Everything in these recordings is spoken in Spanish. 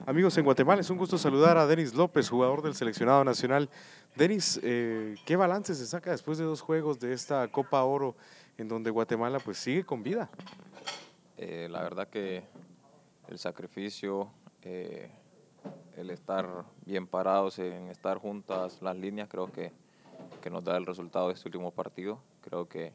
Amigos en Guatemala, es un gusto saludar a Denis López, jugador del seleccionado nacional. Denis, ¿qué balance se saca después de 2 juegos de esta Copa Oro en donde Guatemala pues sigue con vida? La verdad que el sacrificio, eh, el estar bien parados, en estar juntas las líneas, creo que nos da el resultado de este último partido. Creo que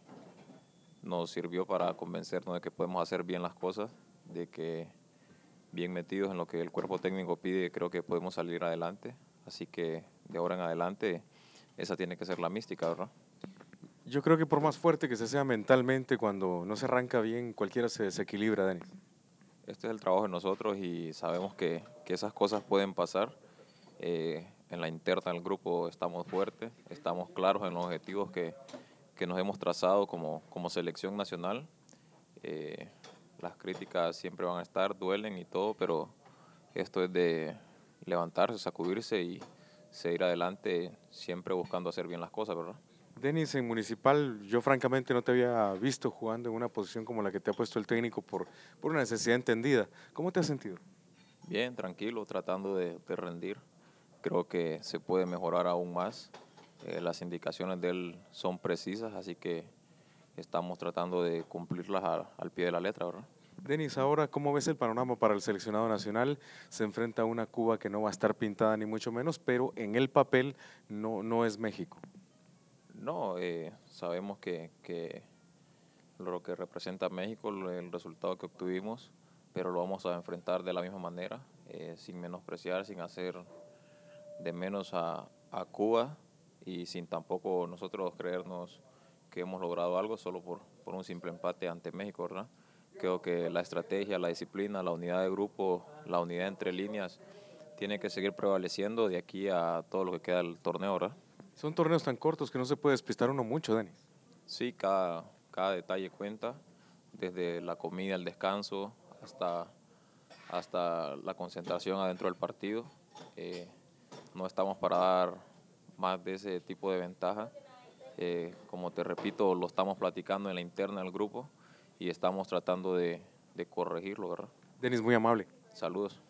nos sirvió para convencernos de que podemos hacer bien las cosas, de que bien metidos en lo que el cuerpo técnico pide, creo que podemos salir adelante. Así que de ahora en adelante esa tiene que ser la mística, ¿verdad? Yo creo que por más fuerte que se sea mentalmente, cuando no se arranca bien, cualquiera se desequilibra, Denis. Este es el trabajo de nosotros y sabemos que esas cosas pueden pasar. En la interna del grupo estamos fuertes, estamos claros en los objetivos que nos hemos trazado como selección nacional. Eh, las críticas siempre van a estar, duelen y todo, pero esto es de levantarse, sacudirse y seguir adelante, siempre buscando hacer bien las cosas, ¿verdad? Denis, en Municipal, yo francamente no te había visto jugando en una posición como la que te ha puesto el técnico por una necesidad entendida. ¿Cómo te has sentido? Bien, tranquilo, tratando de rendir. Creo que se puede mejorar aún más. Las indicaciones de él son precisas, así que estamos tratando de cumplirlas al pie de la letra, ¿verdad? Denis, ahora, ¿cómo ves el panorama para el seleccionado nacional? Se enfrenta a una Cuba que no va a estar pintada ni mucho menos, pero en el papel no es México. No, sabemos que lo que representa México, el resultado que obtuvimos, pero lo vamos a enfrentar de la misma manera, sin menospreciar, sin hacer de menos a Cuba y sin tampoco nosotros creernos que hemos logrado algo solo por un simple empate ante México, ¿verdad? Creo que la estrategia, la disciplina, la unidad de grupo, la unidad entre líneas, tiene que seguir prevaleciendo de aquí a todo lo que queda del torneo, ¿verdad? Son torneos tan cortos que no se puede despistar uno mucho, Denis. Sí, cada detalle cuenta, desde la comida, el descanso, hasta la concentración adentro del partido. Eh, no estamos para dar más de ese tipo de ventaja. Como te repito, lo estamos platicando en la interna del grupo y estamos tratando de corregirlo, ¿verdad? Denis, muy amable. Saludos.